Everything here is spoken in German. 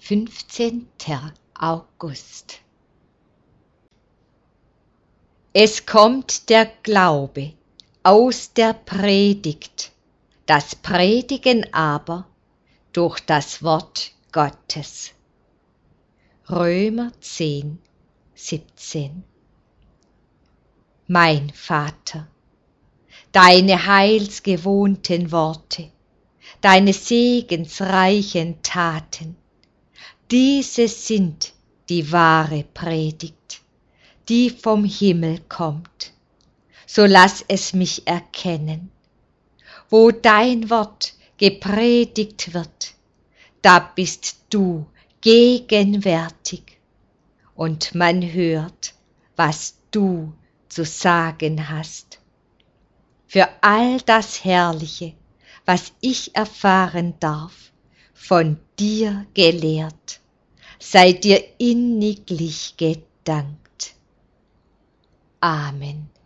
15. August. Es kommt der Glaube aus der Predigt, das Predigen aber durch das Wort Gottes. Römer 10, 17. Mein Vater, deine heilsgewohnten Worte, deine segensreichen Taten, diese sind die wahre Predigt, die vom Himmel kommt. So lass es mich erkennen. Wo dein Wort gepredigt wird, da bist du gegenwärtig und man hört, was du zu sagen hast. Für all das Herrliche, was ich erfahren darf, von dir gelehrt, sei dir inniglich gedankt. Amen.